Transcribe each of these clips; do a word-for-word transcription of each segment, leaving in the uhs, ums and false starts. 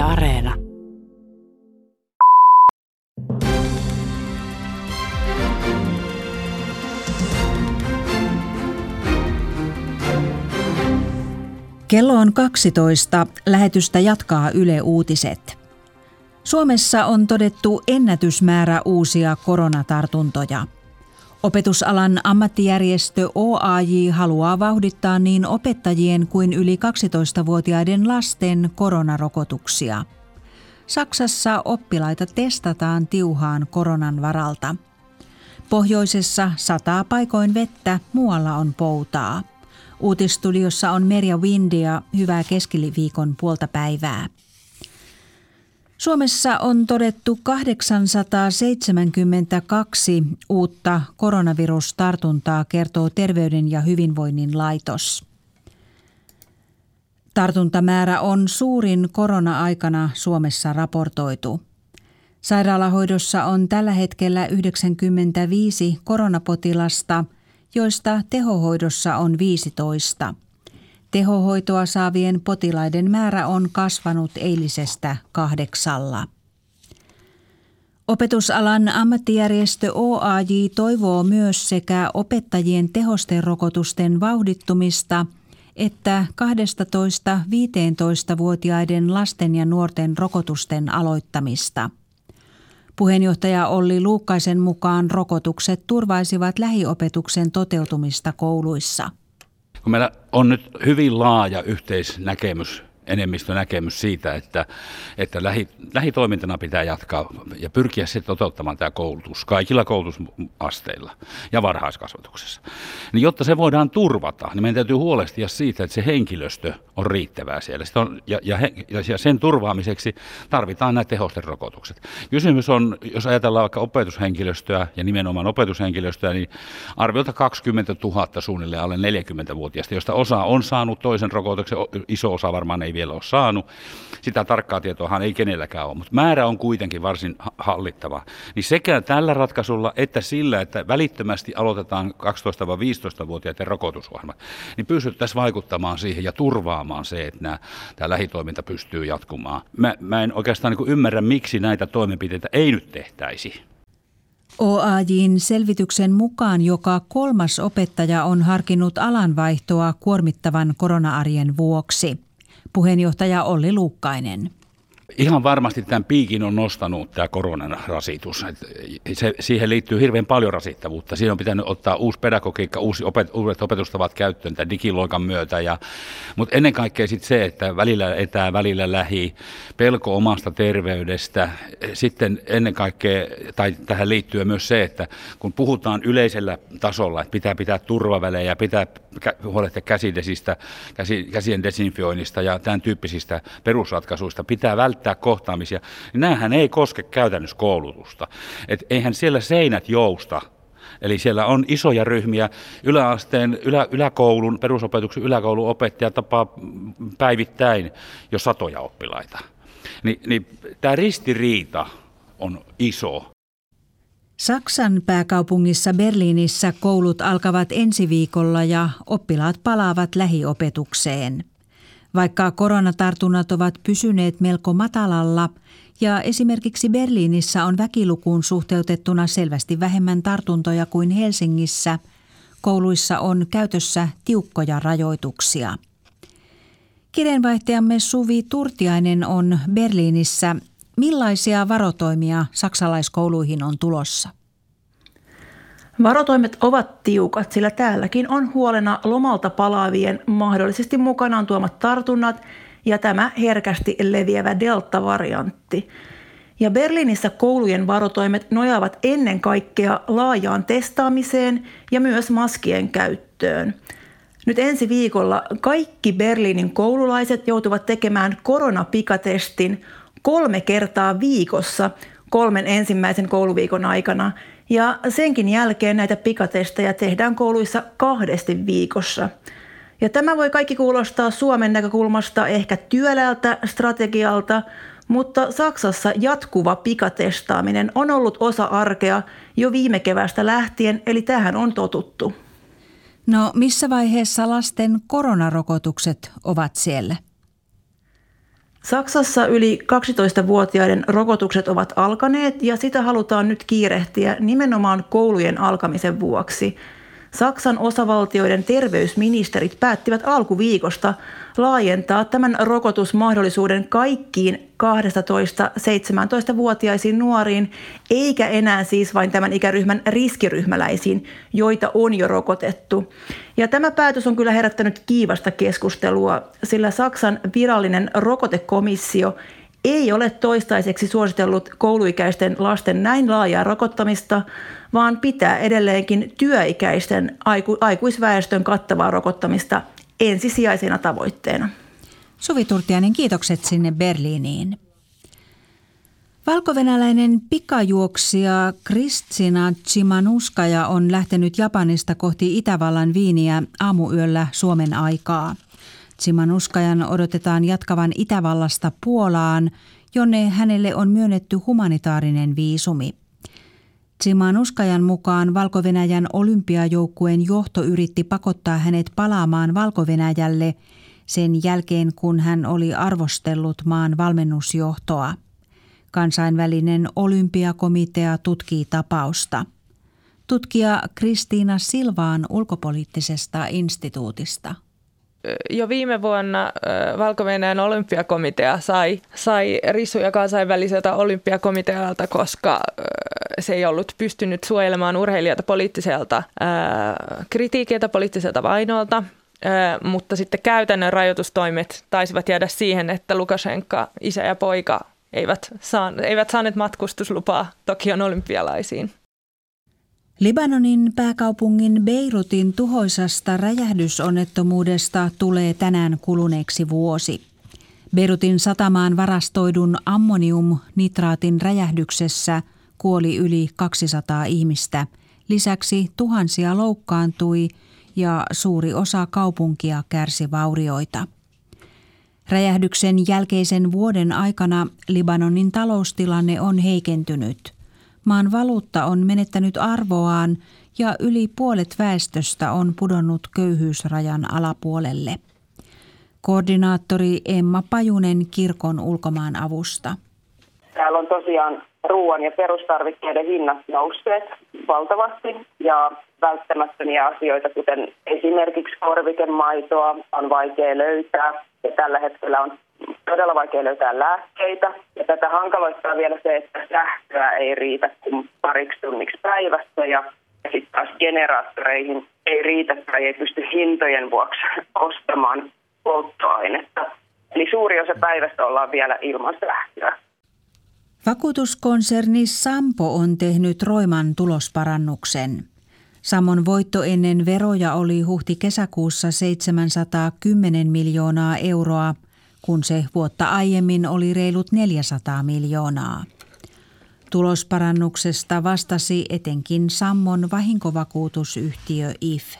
Areena. Kello on kaksitoista. Lähetystä jatkaa Yle Uutiset. Suomessa on todettu ennätysmäärä uusia koronatartuntoja. Opetusalan ammattijärjestö O A J haluaa vauhdittaa niin opettajien kuin yli kaksitoistavuotiaiden lasten koronarokotuksia. Saksassa oppilaita testataan tiuhaan koronan varalta. Pohjoisessa sataa paikoin vettä, muualla on poutaa. Uutistudiossa on Merja Windia. Hyvää keskiviikon puolta päivää. Suomessa on todettu kahdeksansataaseitsemänkymmentäkaksi uutta koronavirustartuntaa, kertoo Terveyden ja hyvinvoinnin laitos. Tartuntamäärä on suurin korona-aikana Suomessa raportoitu. Sairaalahoidossa on tällä hetkellä yhdeksänkymmentäviisi koronapotilasta, joista tehohoidossa on viisitoista. Tehohoitoa saavien potilaiden määrä on kasvanut eilisestä kahdeksalla. Opetusalan ammattijärjestö O A J toivoo myös sekä opettajien tehosterokotusten vauhdittumista että kaksitoista–viisitoista-vuotiaiden lasten ja nuorten rokotusten aloittamista. Puheenjohtaja Olli Luukkaisen mukaan rokotukset turvaisivat lähiopetuksen toteutumista kouluissa. Kun meillä on nyt hyvin laaja yhteisnäkemys, enemmistönäkemys siitä, että, että lähi, lähitoimintana pitää jatkaa ja pyrkiä sitten toteuttamaan tämä koulutus kaikilla koulutusasteilla ja varhaiskasvatuksessa. Niin jotta se voidaan turvata, niin meidän täytyy huolehtia siitä, että se henkilöstö on riittävää siellä. On, ja, ja, ja sen turvaamiseksi tarvitaan nämä tehosterokotukset. Kysymys on, jos ajatellaan vaikka opetushenkilöstöä ja nimenomaan opetushenkilöstöä, niin arviolta kaksikymmentätuhatta suunnilleen alle neljäkymmentävuotiaista, josta osa on saanut toisen rokotuksen, iso osa varmaan ei vielä ole saanut. Sitä tarkkaa tietoahan ei kenelläkään ole, mutta määrä on kuitenkin varsin hallittava. Niin sekä tällä ratkaisulla että sillä, että välittömästi aloitetaan kaksitoista–viisitoista-vuotiaiden rokotusohjelmat, niin pystyttäisiin vaikuttamaan siihen ja turvaamaan se, että nämä, tämä lähitoiminta pystyy jatkumaan. Mä, mä en oikeastaan niin kuin ymmärrä, miksi näitä toimenpiteitä ei nyt tehtäisi. O A J:n selvityksen mukaan joka kolmas opettaja on harkinnut alanvaihtoa kuormittavan korona-arjen vuoksi. Puheenjohtaja Olli Luukkainen. Ihan varmasti tämän piikin on nostanut tämä koronan rasitus. Se, siihen liittyy hirveän paljon rasittavuutta. Siinä on pitänyt ottaa uusi pedagogiikka, uusi opet, uudet opetustavat käyttöön tämän digiloikan myötä. Ja, mutta ennen kaikkea sit se, että välillä etää, välillä lähi, pelko omasta terveydestä. Sitten ennen kaikkea, tai tähän liittyy myös se, että kun puhutaan yleisellä tasolla, että pitää pitää turvavälejä, pitää huolehtia käsidesistä, käsi, käsien desinfioinnista ja tämän tyyppisistä perusratkaisuista, pitää välttää kohtaamisia, niin näähän ei koske käytännössä koulutusta. Et eihän siellä seinät jousta. Eli siellä on isoja ryhmiä, yläasteen, ylä, yläkoulun, perusopetuksen yläkoulun opettaja tapaa päivittäin jo satoja oppilaita. Ni, niin tämä ristiriita on iso. Saksan pääkaupungissa Berliinissä koulut alkavat ensi viikolla ja oppilaat palaavat lähiopetukseen. Vaikka koronatartunnat ovat pysyneet melko matalalla ja esimerkiksi Berliinissä on väkilukuun suhteutettuna selvästi vähemmän tartuntoja kuin Helsingissä, kouluissa on käytössä tiukkoja rajoituksia. Kirjeenvaihtajamme Suvi Turtiainen on Berliinissä. Millaisia varotoimia saksalaiskouluihin on tulossa? Varotoimet ovat tiukat, sillä täälläkin on huolena lomalta palaavien mahdollisesti mukanaan tuomat tartunnat ja tämä herkästi leviävä delta-variantti. Ja Berliinissä koulujen varotoimet nojaavat ennen kaikkea laajaan testaamiseen ja myös maskien käyttöön. Nyt ensi viikolla kaikki Berliinin koululaiset joutuvat tekemään koronapikatestin kolme kertaa viikossa kolmen ensimmäisen kouluviikon aikana. Ja senkin jälkeen näitä pikatestejä tehdään kouluissa kahdesti viikossa. Ja tämä voi kaikki kuulostaa Suomen näkökulmasta ehkä työläältä strategialta, mutta Saksassa jatkuva pikatestaaminen on ollut osa arkea jo viime keväästä lähtien, eli tähän on totuttu. No missä vaiheessa lasten koronarokotukset ovat siellä? Saksassa yli kaksitoistavuotiaiden rokotukset ovat alkaneet ja sitä halutaan nyt kiirehtiä nimenomaan koulujen alkamisen vuoksi. Saksan osavaltioiden terveysministerit päättivät alkuviikosta laajentaa tämän rokotusmahdollisuuden kaikkiin kaksitoista-seitsemäntoistavuotiaisiin nuoriin, eikä enää siis vain tämän ikäryhmän riskiryhmäläisiin, joita on jo rokotettu. Ja tämä päätös on kyllä herättänyt kiivasta keskustelua, sillä Saksan virallinen rokotekomissio ei ole toistaiseksi suositellut kouluikäisten lasten näin laajaa rokottamista, vaan pitää edelleenkin työikäisten aiku- aikuisväestön kattavaa rokottamista ensisijaisena tavoitteena. Suvi Turtiainen, kiitokset sinne Berliiniin. Valkovenäläinen pikajuoksija Kristina Tsimanouskaja on lähtenyt Japanista kohti Itävallan Viiniä aamuyöllä Suomen aikaa. Tsimanouskajan odotetaan jatkavan Itävallasta Puolaan, jonne hänelle on myönnetty humanitaarinen viisumi. Tsimanouskajan mukaan Valko-Venäjän olympiajoukkueen johto yritti pakottaa hänet palaamaan Valko-Venäjälle sen jälkeen, kun hän oli arvostellut maan valmennusjohtoa. Kansainvälinen olympiakomitea tutkii tapausta. Tutkija Kristiina Silvaan ulkopoliittisesta instituutista. Jo viime vuonna Valko-Venäjän olympiakomitea sai, sai risuja kansainväliseltä olympiakomitealta, koska se ei ollut pystynyt suojelemaan urheilijoita poliittiselta ää, kritiikiltä, poliittiselta vainolta. Ää, mutta sitten käytännön rajoitustoimet taisivat jäädä siihen, että Lukashenka, isä ja poika, eivät, saa, eivät saaneet matkustuslupaa Tokion olympialaisiin. Libanonin pääkaupungin Beirutin tuhoisasta räjähdysonnettomuudesta tulee tänään kuluneeksi vuosi. Beirutin satamaan varastoidun ammoniumnitraatin räjähdyksessä kuoli yli kaksisataa ihmistä. Lisäksi tuhansia loukkaantui ja suuri osa kaupunkia kärsi vaurioita. Räjähdyksen jälkeisen vuoden aikana Libanonin taloustilanne on heikentynyt. Maan valuutta on menettänyt arvoaan ja yli puolet väestöstä on pudonnut köyhyysrajan alapuolelle. Koordinaattori Emma Pajunen kirkon ulkomaanavusta. Täällä on tosiaan ruoan ja perustarvikkeiden hinnat nousseet valtavasti ja välttämättömiä asioita, kuten esimerkiksi korvikemaitoa on vaikea löytää ja tällä hetkellä on todella vaikea löytää lääkkeitä. Ja tätä hankaloittaa vielä se, että sähköä ei riitä kuin pariksi tunniksi päivässä ja sitten taas generaattoreihin ei riitä tai ei pysty hintojen vuoksi ostamaan polttoainetta. Eli suuri osa päivästä ollaan vielä ilman sähköä. Vakuutuskonserni Sampo on tehnyt roiman tulosparannuksen. Sammon voitto ennen veroja oli huhti-kesäkuussa seitsemänsataakymmenen miljoonaa euroa, kun se vuotta aiemmin oli reilut neljäsataa miljoonaa. Tulosparannuksesta vastasi etenkin Sammon vahinkovakuutusyhtiö I F.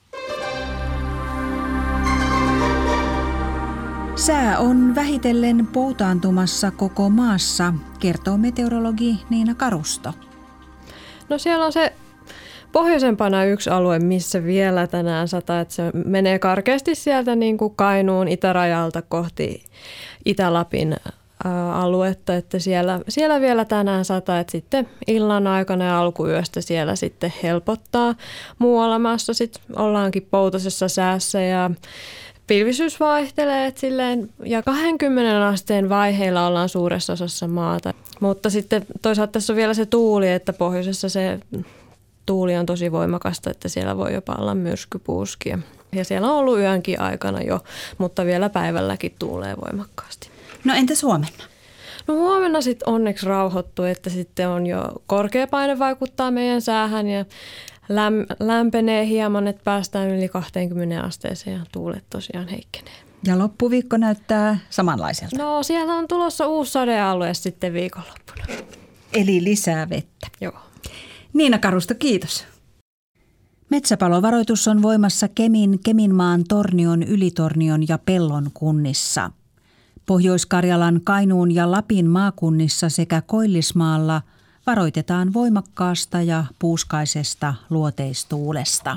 Sää on vähitellen poutaantumassa koko maassa, kertoo meteorologi Niina Karusto. No siellä on se pohjoisempana yksi alue, missä vielä tänään sataa, että se menee karkeasti sieltä niin kuin Kainuun itärajalta kohti Itä-Lapin aluetta, että siellä, siellä vielä tänään sataa, että sitten illan aikana ja alkuyöstä siellä sitten helpottaa. Muualla maassa sitten ollaankin poutasessa säässä ja pilvisyys vaihtelee, että silleen, ja kaksikymmentä asteen vaiheilla ollaan suuressa osassa maata. Mutta sitten toisaalta tässä on vielä se tuuli, että pohjoisessa se tuuli on tosi voimakasta, että siellä voi jopa olla myrskypuuskia. Ja siellä on ollut yönkin aikana jo, mutta vielä päivälläkin tuulee voimakkaasti. No entäs huomenna? No huomenna sitten onneksi rauhoittuu, että sitten on jo korkea paine vaikuttaa meidän säähän ja läm- lämpenee hieman, että päästään yli kaksikymmentä asteeseen ja tuulet tosiaan heikkenee. Ja loppuviikko näyttää samanlaiselta. No siellä on tulossa uusi sadealue sitten viikonloppuna. Eli lisää vettä. Joo. Niina Karusto, kiitos. Metsäpalovaroitus on voimassa Kemin, Keminmaan, Tornion, Ylitornion ja Pellon kunnissa. Pohjois-Karjalan, Kainuun ja Lapin maakunnissa sekä Koillismaalla varoitetaan voimakkaasta ja puuskaisesta luoteistuulesta.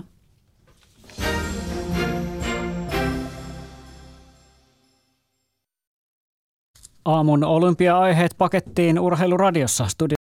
Aamun olympia-aiheet pakettiin Urheiluradiossa.